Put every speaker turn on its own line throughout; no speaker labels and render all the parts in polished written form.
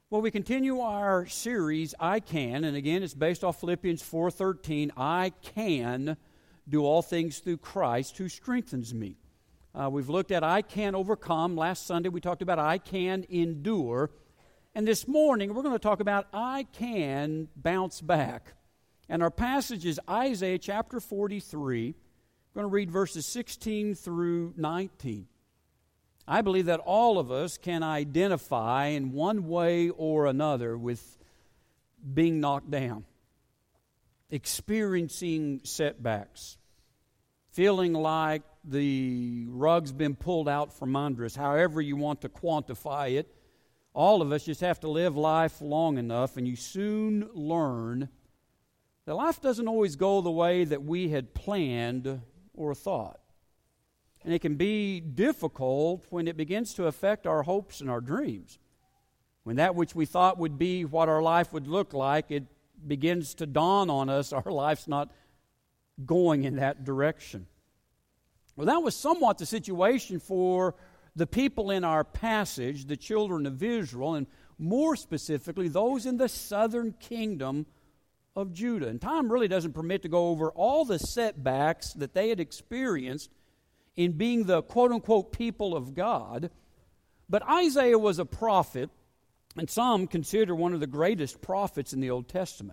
Well, we continue our series, I Can, and again, it's based off Philippians 4:13. I can do all things through Christ who strengthens me. We've looked at I can overcome. Last Sunday we talked about I can endure. And this morning we're going to talk about I can bounce back. And our passage is Isaiah chapter 43. We're going to read verses 16 through 19. I believe that all of us can identify in one way or another with being knocked down, experiencing setbacks, feeling like the rug's been pulled out from under us, however you want to quantify it. All of us just have to live life long enough, and you soon learn that life doesn't always go the way that we had planned or thought. And it can be difficult when it begins to affect our hopes and our dreams. When that which we thought would be what our life would look like, it begins to dawn on us our life's not going in that direction. Well, that was somewhat the situation for the people in our passage, the children of Israel, and more specifically, those in the southern kingdom of Judah. And time really doesn't permit to go over all the setbacks that they had experienced in being the quote-unquote people of God. But Isaiah was a prophet, and some consider one of the greatest prophets in the Old Testament.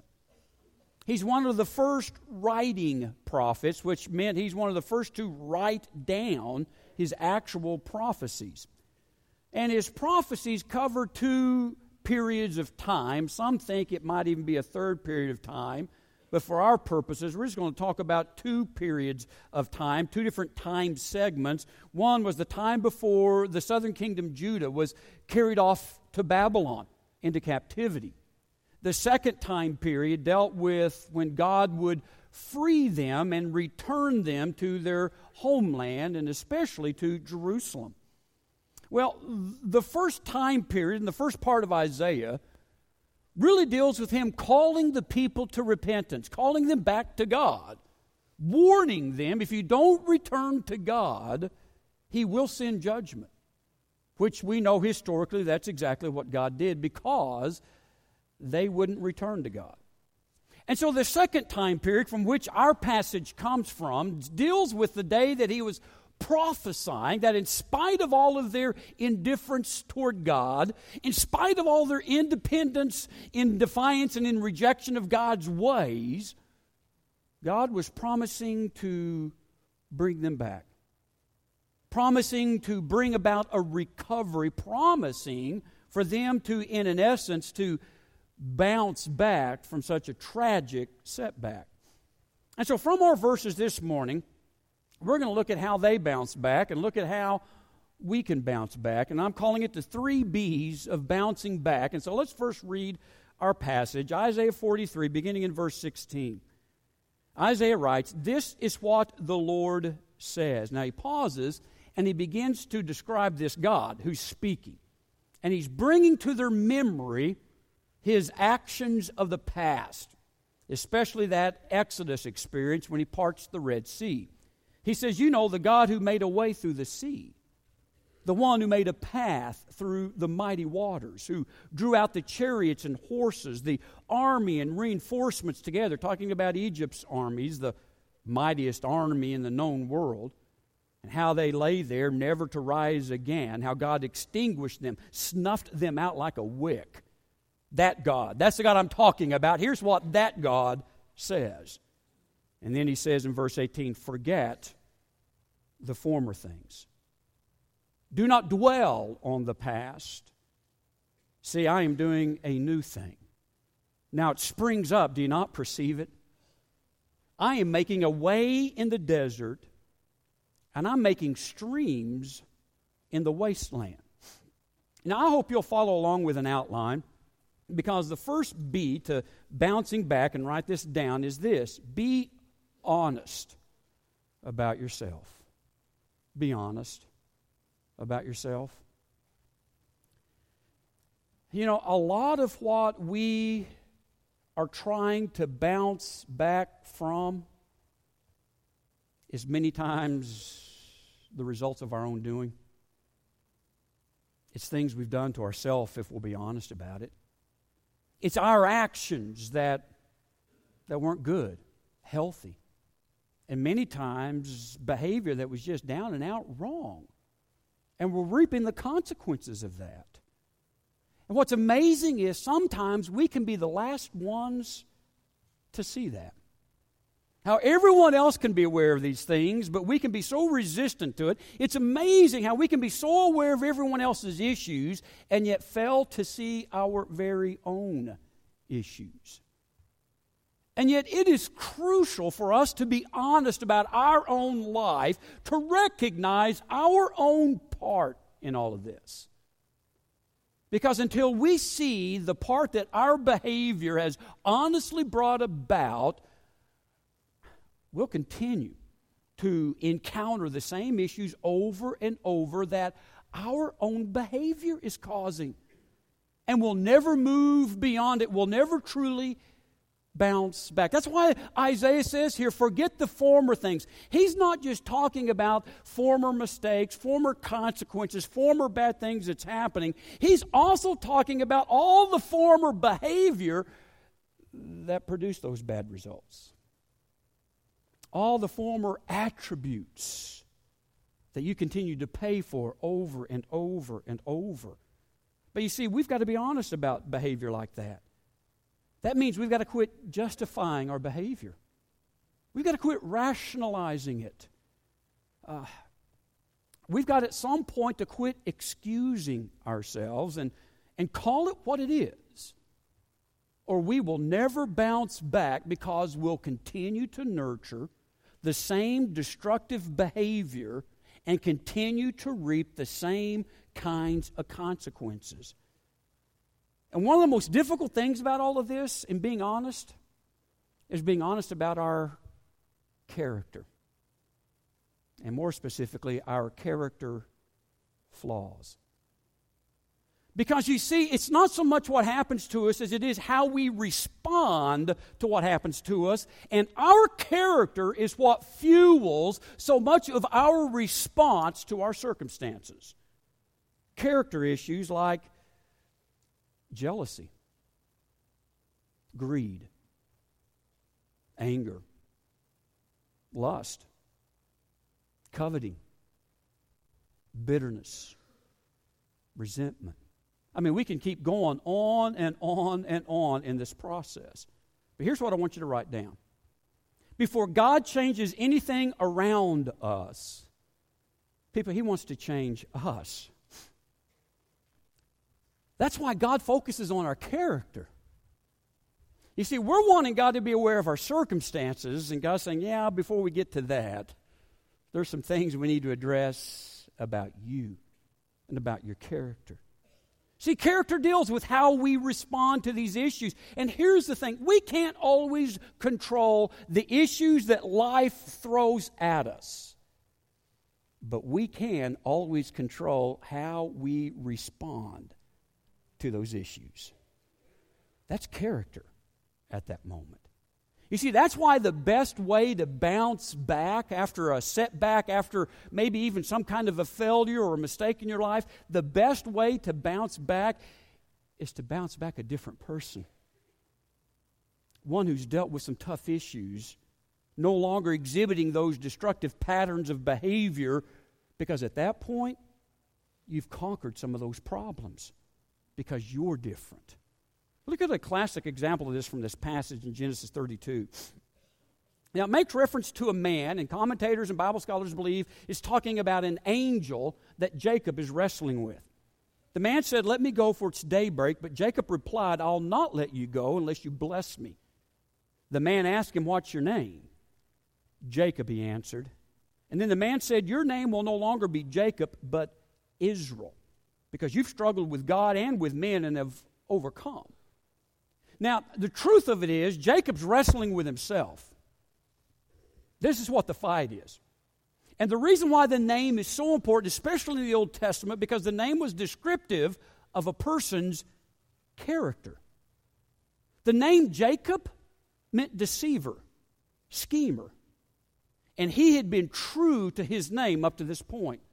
He's one of the first writing prophets, which meant he's one of the first to write down his actual prophecies. And his prophecies cover two periods of time. Some think it might even be a third period of time. But for our purposes, we're just going to talk about two periods of time, two different time segments. One was the time before the southern kingdom, Judah, was carried off to Babylon into captivity. The second time period dealt with when God would free them and return them to their homeland, and especially to Jerusalem. Well, the first time period, in the first part of Isaiah, really deals with him calling the people to repentance, calling them back to God, warning them if you don't return to God, He will send judgment, which we know historically that's exactly what God did because they wouldn't return to God. And so the second time period from which our passage comes from deals with the day that he was prophesying that in spite of all of their indifference toward God, in spite of all their independence in defiance and in rejection of God's ways, God was promising to bring them back, promising to bring about a recovery, promising for them to, in an essence, to bounce back from such a tragic setback. And so from our verses this morning, we're going to look at how they bounce back and look at how we can bounce back. And I'm calling it the 3 B's of bouncing back. And so let's first read our passage, Isaiah 43, beginning in verse 16. Isaiah writes, "This is what the Lord says." Now he pauses and he begins to describe this God who's speaking. And he's bringing to their memory his actions of the past, especially that Exodus experience when he parts the Red Sea. He says, you know, the God who made a way through the sea, the one who made a path through the mighty waters, who drew out the chariots and horses, the army and reinforcements together, talking about Egypt's armies, the mightiest army in the known world, and how they lay there never to rise again, how God extinguished them, snuffed them out like a wick. That God, that's the God I'm talking about. Here's what that God says. And then he says in verse 18, forget the former things. Do not dwell on the past. See, I am doing a new thing. Now it springs up. Do you not perceive it? I am making a way in the desert, and I'm making streams in the wasteland. Now I hope you'll follow along with an outline, because the first B to bouncing back, and write this down, is this: be honest about yourself. Be honest about yourself. You know, a lot of what we are trying to bounce back from is many times the results of our own doing. It's things we've done to ourselves, if we'll be honest about it. It's our actions that weren't good, healthy. And many times, behavior that was just down and out wrong. And we're reaping the consequences of that. And what's amazing is sometimes we can be the last ones to see that. How everyone else can be aware of these things, but we can be so resistant to it. It's amazing how we can be so aware of everyone else's issues and yet fail to see our very own issues. And yet it is crucial for us to be honest about our own life, to recognize our own part in all of this. Because until we see the part that our behavior has honestly brought about, we'll continue to encounter the same issues over and over that our own behavior is causing. And we'll never move beyond it. We'll never truly bounce back. That's why Isaiah says here, forget the former things. He's not just talking about former mistakes, former consequences, former bad things that's happening. He's also talking about all the former behavior that produced those bad results. All the former attributes that you continue to pay for over and over and over. But you see, we've got to be honest about behavior like that. That means we've got to quit justifying our behavior. We've got to quit rationalizing it. We've got at some point to quit excusing ourselves and call it what it is. Or we will never bounce back because we'll continue to nurture the same destructive behavior and continue to reap the same kinds of consequences. And one of the most difficult things about all of this, in being honest, is being honest about our character. And more specifically, our character flaws. Because you see, it's not so much what happens to us as it is how we respond to what happens to us. And our character is what fuels so much of our response to our circumstances. Character issues like jealousy, greed, anger, lust, coveting, bitterness, resentment. I mean, we can keep going on and on and on in this process. But here's what I want you to write down. Before God changes anything around us, people, He wants to change us. That's why God focuses on our character. You see, we're wanting God to be aware of our circumstances, and God's saying, yeah, before we get to that, there's some things we need to address about you and about your character. See, character deals with how we respond to these issues. And here's the thing. We can't always control the issues that life throws at us. But we can always control how we respond to those issues. That's character at that moment. You see, that's why the best way to bounce back after a setback, after maybe even some kind of a failure or a mistake in your life, the best way to bounce back is to bounce back a different person. One who's dealt with some tough issues, no longer exhibiting those destructive patterns of behavior, because at that point, you've conquered some of those problems because you're different. Look at a classic example of this from this passage in Genesis 32. Now, it makes reference to a man, and commentators and Bible scholars believe is talking about an angel that Jacob is wrestling with. The man said, "Let me go, for it's daybreak." But Jacob replied, "I'll not let you go unless you bless me." The man asked him, "What's your name?" "Jacob," he answered. And then the man said, "Your name will no longer be Jacob, but Israel, because you've struggled with God and with men and have overcome." Now, the truth of it is, Jacob's wrestling with himself. This is what the fight is. And the reason why the name is so important, especially in the Old Testament, because the name was descriptive of a person's character. The name Jacob meant deceiver, schemer. And he had been true to his name up to this point.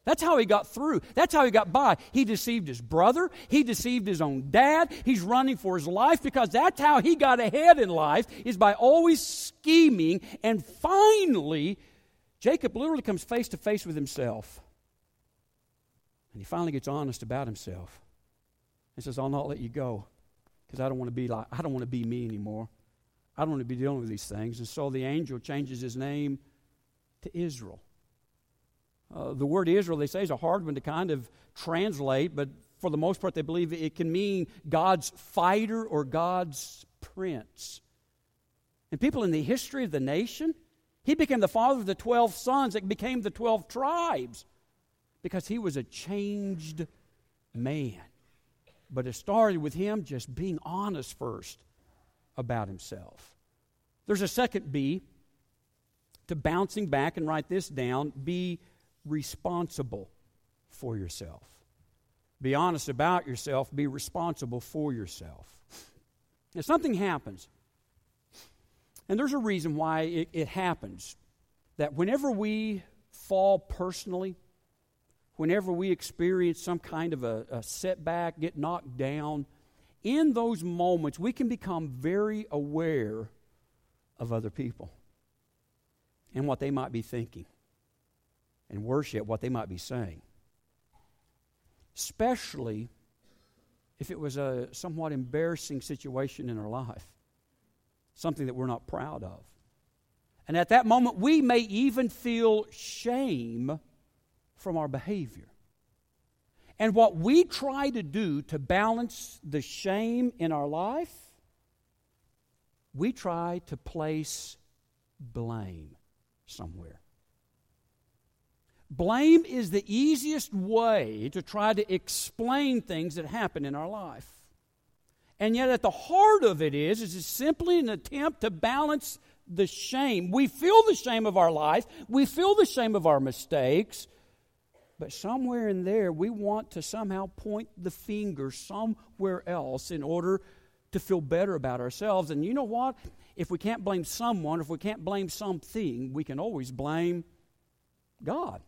That's how he got through. That's how he got by. He deceived his brother. He deceived his own dad. He's running for his life because that's how he got ahead in life, is by always scheming. And finally, Jacob literally comes face to face with himself. And he finally gets honest about himself. He says, I'll not let you go because I don't want to be me anymore. I don't want to be dealing with these things. And so the angel changes his name to Israel. The word Israel, they say, is a hard one to kind of translate, but for the most part, they believe it can mean God's fighter or God's prince. And people in the history of the nation, he became the father of the 12 sons that became the 12 tribes because he was a changed man. But it started with him just being honest first about himself. There's a second B to bouncing back, and write this down. Be responsible for yourself. Be honest about yourself. Be responsible for yourself. Now, something happens, and there's a reason why it happens, that whenever we fall personally, whenever we experience some kind of a setback, get knocked down, in those moments we can become very aware of other people and what they might be thinking, and worse yet, what they might be saying. Especially if it was a somewhat embarrassing situation in our life, something that we're not proud of. And at that moment, we may even feel shame from our behavior. And what we try to do to balance the shame in our life, we try to place blame somewhere. Blame is the easiest way to try to explain things that happen in our life. And yet at the heart of it is simply an attempt to balance the shame. We feel the shame of our life. We feel the shame of our mistakes. But somewhere in there, we want to somehow point the finger somewhere else in order to feel better about ourselves. And you know what? If we can't blame someone, if we can't blame something, we can always blame God.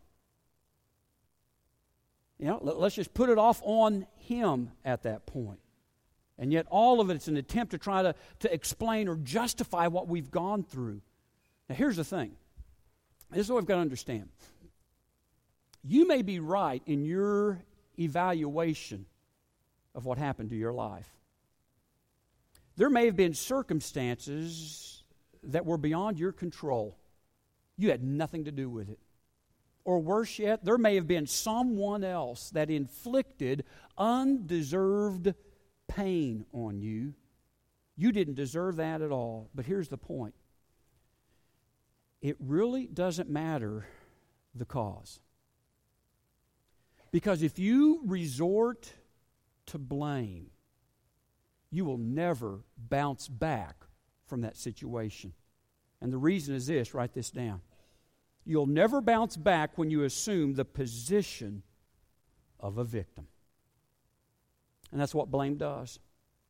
You know, let's just put it off on Him at that point. And yet all of it's an attempt to try to explain or justify what we've gone through. Now here's the thing. This is what we've got to understand. You may be right in your evaluation of what happened to your life. There may have been circumstances that were beyond your control. You had nothing to do with it. Or worse yet, there may have been someone else that inflicted undeserved pain on you. You didn't deserve that at all. But here's the point. It really doesn't matter the cause. Because if you resort to blame, you will never bounce back from that situation. And the reason is this, write this down. You'll never bounce back when you assume the position of a victim. And that's what blame does.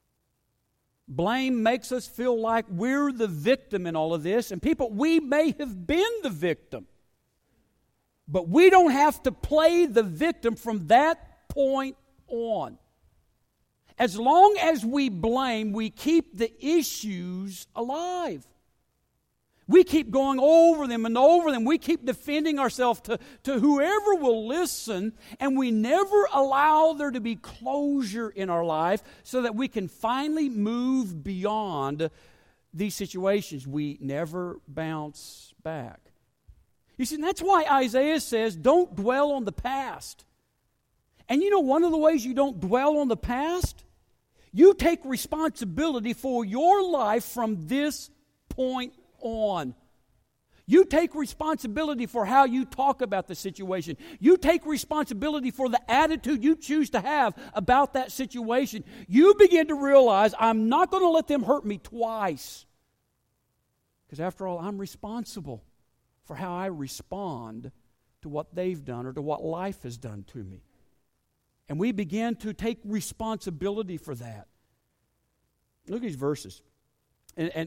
Blame makes us feel like we're the victim in all of this. And people, we may have been the victim. But we don't have to play the victim from that point on. As long as we blame, we keep the issues alive. We keep going over them and over them. We keep defending ourselves to whoever will listen, and we never allow there to be closure in our life so that we can finally move beyond these situations. We never bounce back. You see, that's why Isaiah says, don't dwell on the past. And you know one of the ways you don't dwell on the past? You take responsibility for your life from this point on. You take responsibility for how you talk about the situation. You take responsibility for the attitude you choose to have about that situation. You begin to realize, I'm not going to let them hurt me twice. Because after all, I'm responsible for how I respond to what they've done or to what life has done to me. And we begin to take responsibility for that. Look at these verses.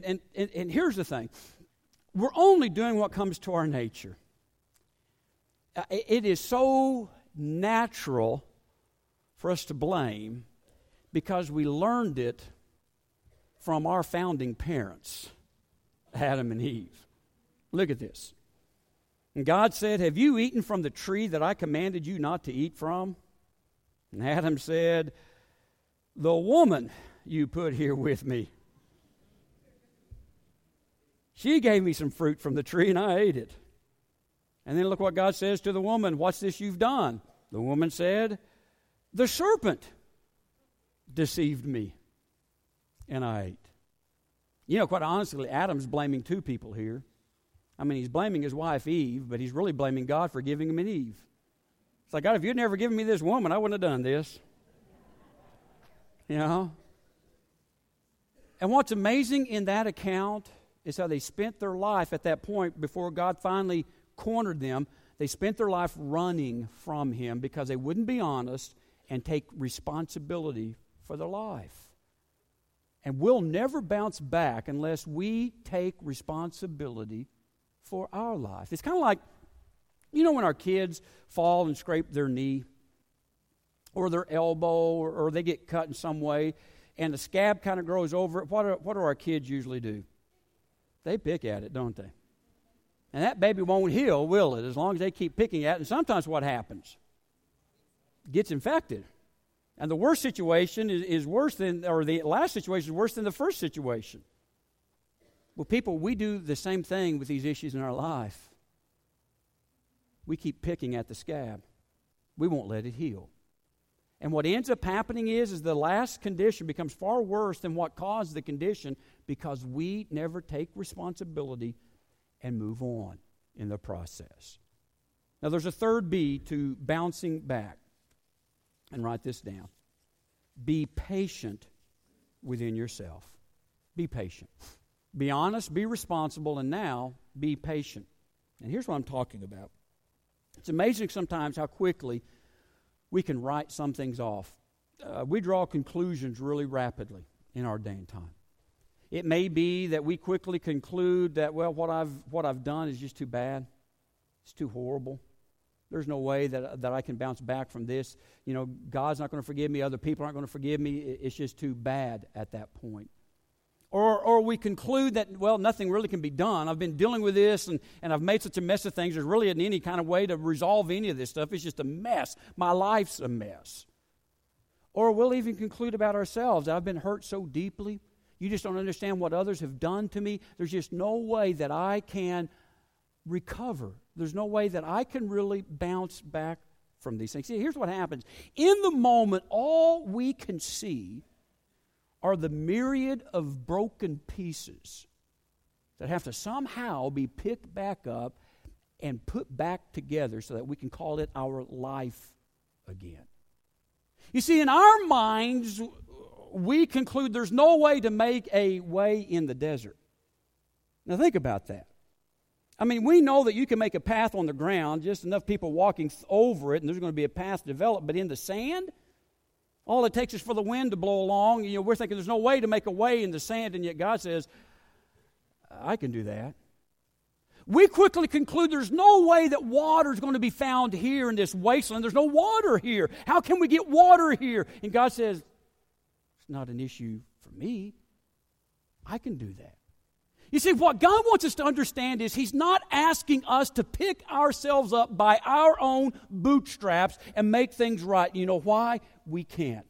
And here's the thing. We're only doing what comes to our nature. It is so natural for us to blame because we learned it from our founding parents, Adam and Eve. Look at this. And God said, "Have you eaten from the tree that I commanded you not to eat from?" And Adam said, "The woman you put here with me, she gave me some fruit from the tree and I ate it." And then look what God says to the woman. "What's this you've done?" The woman said, "The serpent deceived me and I ate." You know, quite honestly, Adam's blaming two people here. I mean, he's blaming his wife Eve, but he's really blaming God for giving him an Eve. It's like, God, if you'd never given me this woman, I wouldn't have done this. You know? And what's amazing in that account is how they spent their life at that point before God finally cornered them. They spent their life running from Him because they wouldn't be honest and take responsibility for their life. And we'll never bounce back unless we take responsibility for our life. It's kind of like, you know, when our kids fall and scrape their knee or their elbow or they get cut in some way and the scab kind of grows over it, what do our kids usually do? They pick at it, don't they? And that baby won't heal, will it, as long as they keep picking at it. And sometimes what happens? It gets infected. And the worst situation is worse than, or the last situation is worse than the first situation. Well, people, we do the same thing with these issues in our life. We keep picking at the scab. We won't let it heal. And what ends up happening is the last condition becomes far worse than what caused the condition because we never take responsibility and move on in the process. Now, there's a third B to bouncing back. And write this down. Be patient within yourself. Be patient. Be honest, be responsible, and now be patient. And here's what I'm talking about. It's amazing sometimes how quickly we can write some things off. We draw conclusions really rapidly in our day and time. It may be that we quickly conclude that, well, what I've done is just too bad. It's too horrible. There's no way that I can bounce back from this. You know, God's not going to forgive me. Other people aren't going to forgive me. It's just too bad at that point. Or we conclude that, well, nothing really can be done. I've been dealing with this, and I've made such a mess of things. There's really isn't any kind of way to resolve any of this stuff. It's just a mess. My life's a mess. Or we'll even conclude about ourselves. I've been hurt so deeply. You just don't understand what others have done to me. There's just no way that I can recover. There's no way that I can really bounce back from these things. See, here's what happens. In the moment, all we can see are the myriad of broken pieces that have to somehow be picked back up and put back together so that we can call it our life again. You see, in our minds, we conclude there's no way to make a way in the desert. Now think about that. I mean, we know that you can make a path on the ground, just enough people walking over it, and there's going to be a path developed. But in the sand, all it takes is for the wind to blow along. You know, we're thinking there's no way to make a way in the sand, and yet God says, I can do that. We quickly conclude there's no way that water is going to be found here in this wasteland. There's no water here. How can we get water here? And God says, it's not an issue for me. I can do that. You see, what God wants us to understand is He's not asking us to pick ourselves up by our own bootstraps and make things right. You know why? We can't.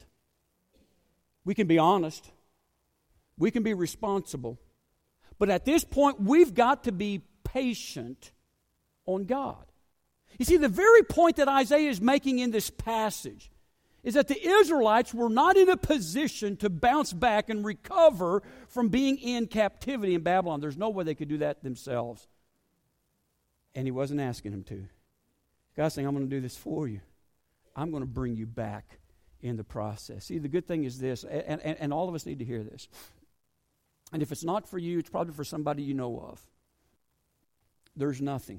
We can be honest. We can be responsible. But at this point, we've got to be patient on God. You see, the very point that Isaiah is making in this passage is that the Israelites were not in a position to bounce back and recover from being in captivity in Babylon. There's no way they could do that themselves. And He wasn't asking them to. God's saying, I'm going to do this for you. I'm going to bring you back in the process. See, the good thing is this, and all of us need to hear this. And if it's not for you, it's probably for somebody you know of. There's nothing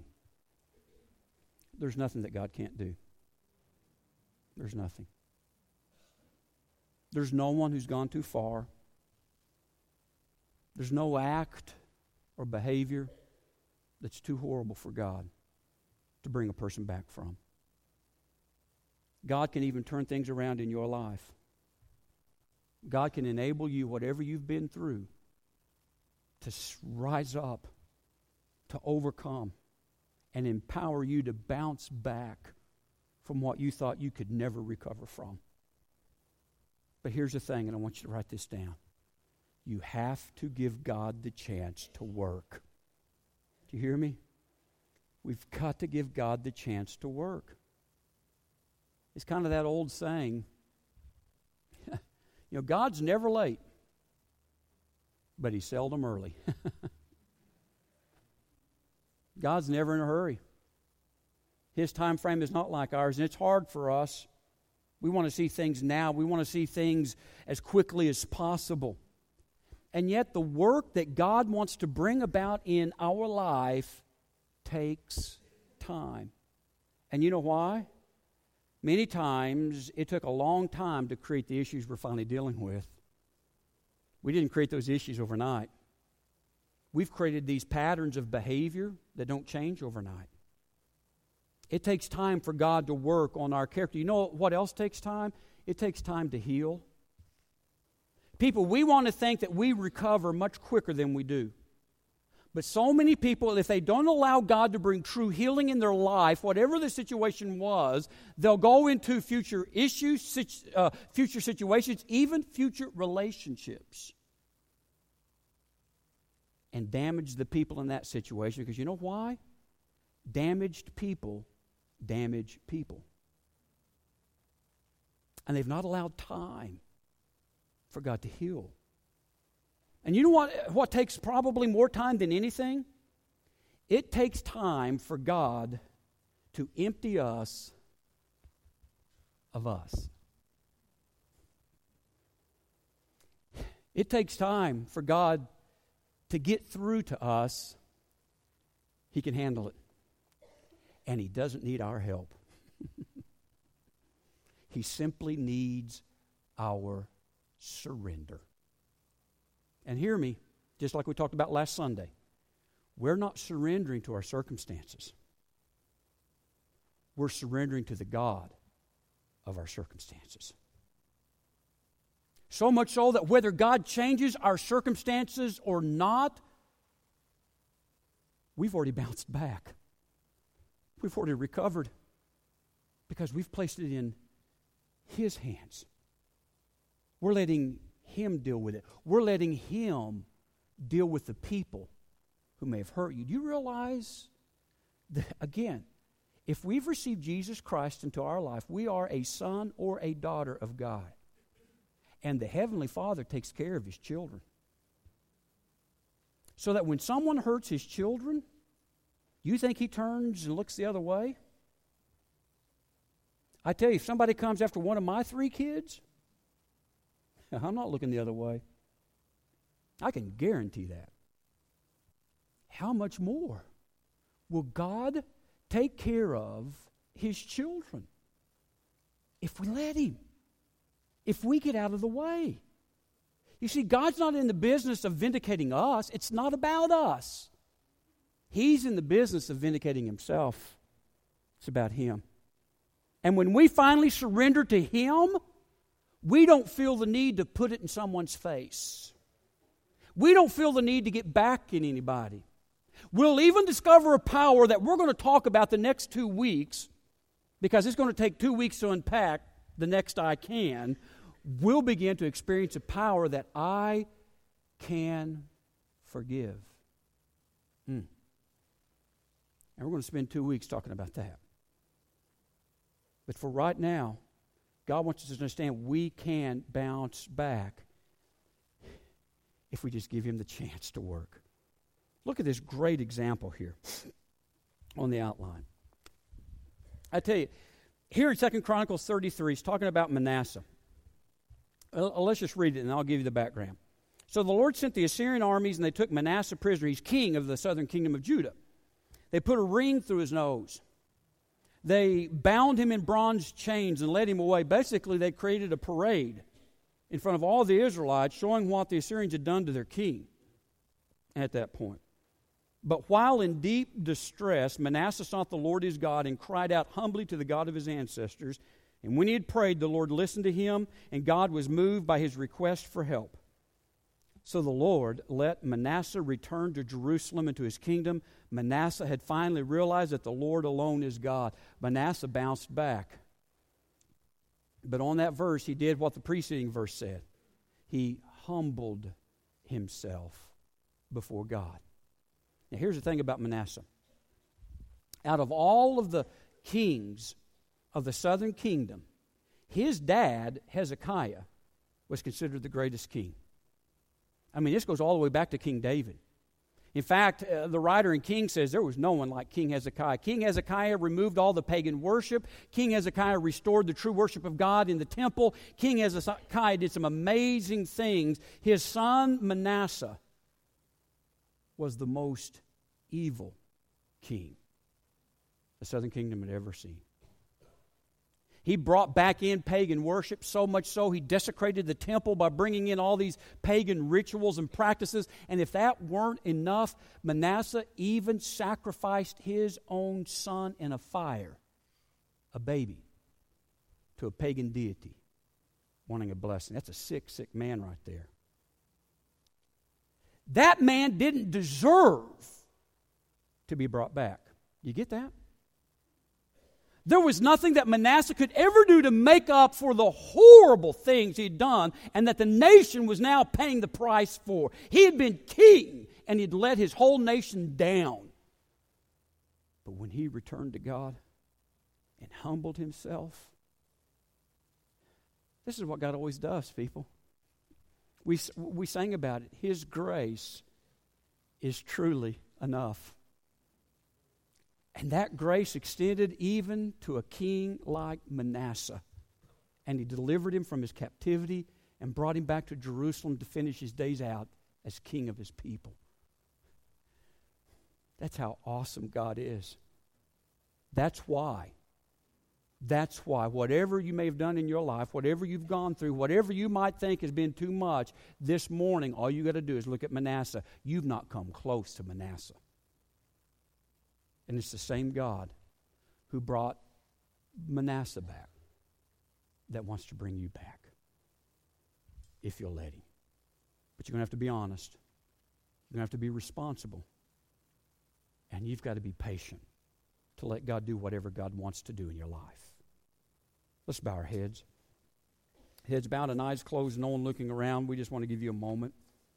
that God can't do. There's nothing. There's no one who's gone too far. There's no act or behavior that's too horrible for God to bring a person back from. God can even turn things around in your life. God can enable you, whatever you've been through, to rise up, to overcome, and empower you to bounce back from what you thought you could never recover from. But here's the thing, and I want you to write this down. You have to give God the chance to work. Do you hear me? We've got to give God the chance to work. It's kind of that old saying, God's never late, but He's seldom early. God's never in a hurry. His time frame is not like ours, and it's hard for us. We want to see things now. We want to see things as quickly as possible. And yet the work that God wants to bring about in our life takes time. And you know why? Many times it took a long time to create the issues we're finally dealing with. We didn't create those issues overnight. We've created these patterns of behavior that don't change overnight. It takes time for God to work on our character. You know what else takes time? It takes time to heal. People, we want to think that we recover much quicker than we do. But so many people, if they don't allow God to bring true healing in their life, whatever the situation was, they'll go into future issues, future situations, even future relationships, and damage the people in that situation. Because you know why? Damaged people damage people. And they've not allowed time for God to heal. And you know what takes probably more time than anything? It takes time for God to empty us of us. It takes time for God to get through to us. He can handle it. And He doesn't need our help. He simply needs our surrender. And hear me, just like we talked about last Sunday, we're not surrendering to our circumstances. We're surrendering to the God of our circumstances. So much so that whether God changes our circumstances or not, we've already bounced back. We've already recovered because we've placed it in His hands. We're letting Him deal with it. We're letting Him deal with the people who may have hurt you. Do you realize that, again, if we've received Jesus Christ into our life, we are a son or a daughter of God. And the Heavenly Father takes care of His children. So that when someone hurts His children, you think He turns and looks the other way? I tell you, if somebody comes after one of my 3 kids, I'm not looking the other way. I can guarantee that. How much more will God take care of His children if we let Him? If we get out of the way? You see, God's not in the business of vindicating us. It's not about us. He's in the business of vindicating Himself. It's about Him. And when we finally surrender to Him, we don't feel the need to put it in someone's face. We don't feel the need to get back at anybody. We'll even discover a power that we're going to talk about the next 2 weeks, because it's going to take 2 weeks to unpack the next I can. We'll begin to experience a power that I can forgive. And we're going to spend 2 weeks talking about that. But for right now, God wants us to understand we can bounce back if we just give Him the chance to work. Look at this great example here on the outline. I tell you, here in 2 Chronicles 33, he's talking about Manasseh. Let's just read it and I'll give you the background. So the Lord sent the Assyrian armies and they took Manasseh prisoner. He's king of the southern kingdom of Judah. They put a ring through his nose. They bound him in bronze chains and led him away. Basically, they created a parade in front of all the Israelites showing what the Assyrians had done to their king at that point. But while in deep distress, Manasseh sought the Lord his God and cried out humbly to the God of his ancestors. And when he had prayed, the Lord listened to him, and God was moved by his request for help. So the Lord let Manasseh return to Jerusalem and to his kingdom. Manasseh had finally realized that the Lord alone is God. Manasseh bounced back. But on that verse, he did what the preceding verse said. He humbled himself before God. Now, here's the thing about Manasseh. Out of all of the kings of the southern kingdom, his dad, Hezekiah, was considered the greatest king. I mean, this goes all the way back to King David. In fact, the writer in Kings says there was no one like King Hezekiah. King Hezekiah removed all the pagan worship. King Hezekiah restored the true worship of God in the temple. King Hezekiah did some amazing things. His son Manasseh was the most evil king the southern kingdom had ever seen. He brought back in pagan worship, so much so he desecrated the temple by bringing in all these pagan rituals and practices. And if that weren't enough, Manasseh even sacrificed his own son in a fire, a baby, to a pagan deity, wanting a blessing. That's a sick, sick man right there. That man didn't deserve to be brought back. You get that? There was nothing that Manasseh could ever do to make up for the horrible things he'd done and that the nation was now paying the price for. He had been king and he'd let his whole nation down. But when he returned to God and humbled himself, this is what God always does, people. We sang about it. His grace is truly enough. And that grace extended even to a king like Manasseh. And he delivered him from his captivity and brought him back to Jerusalem to finish his days out as king of his people. That's how awesome God is. That's why whatever you may have done in your life, whatever you've gone through, whatever you might think has been too much, this morning all you got to do is look at Manasseh. You've not come close to Manasseh. And it's the same God who brought Manasseh back that wants to bring you back, if you'll let him. But you're going to have to be honest. You're going to have to be responsible. And you've got to be patient to let God do whatever God wants to do in your life. Let's bow our heads. Heads bowed and eyes closed, no one looking around. We just want to give you a moment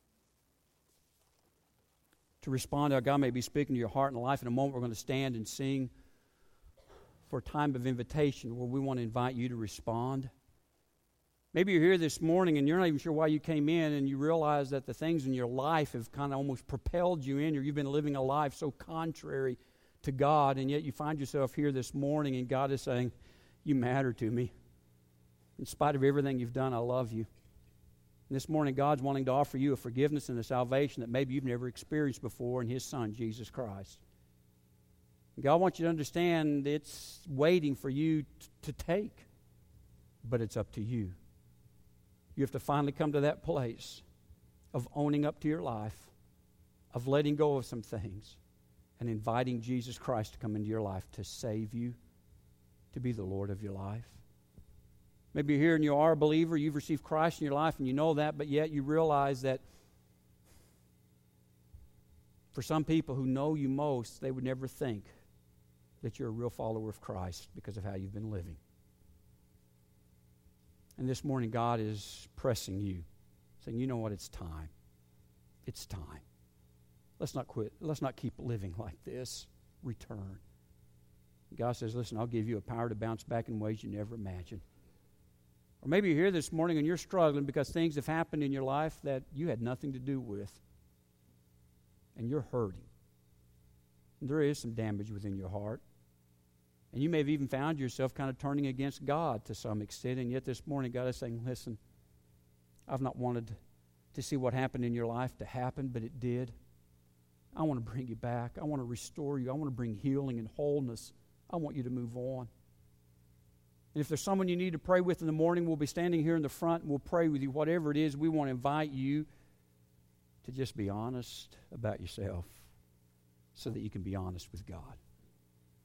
to respond to how God may be speaking to your heart and life. In a moment, we're going to stand and sing for a time of invitation where we want to invite you to respond. Maybe you're here this morning and you're not even sure why you came in, and you realize that the things in your life have kind of almost propelled you in, or you've been living a life so contrary to God, and yet you find yourself here this morning and God is saying, you matter to me. In spite of everything you've done, I love you. And this morning, God's wanting to offer you a forgiveness and a salvation that maybe you've never experienced before in His Son, Jesus Christ. And God wants you to understand it's waiting for you to take, but it's up to you. You have to finally come to that place of owning up to your life, of letting go of some things, and inviting Jesus Christ to come into your life to save you, to be the Lord of your life. Maybe you're here and you are a believer, you've received Christ in your life and you know that, but yet you realize that for some people who know you most, they would never think that you're a real follower of Christ because of how you've been living. And this morning God is pressing you, saying, you know what, it's time. It's time. Let's not quit. Let's not keep living like this. Return. God says, listen, I'll give you a power to bounce back in ways you never imagined. Or maybe you're here this morning and you're struggling because things have happened in your life that you had nothing to do with. And you're hurting. And there is some damage within your heart. And you may have even found yourself kind of turning against God to some extent. And yet this morning God is saying, listen, I've not wanted to see what happened in your life to happen, but it did. I want to bring you back. I want to restore you. I want to bring healing and wholeness. I want you to move on. And if there's someone you need to pray with in the morning, we'll be standing here in the front and we'll pray with you. Whatever it is, we want to invite you to just be honest about yourself. so that you can be honest with God.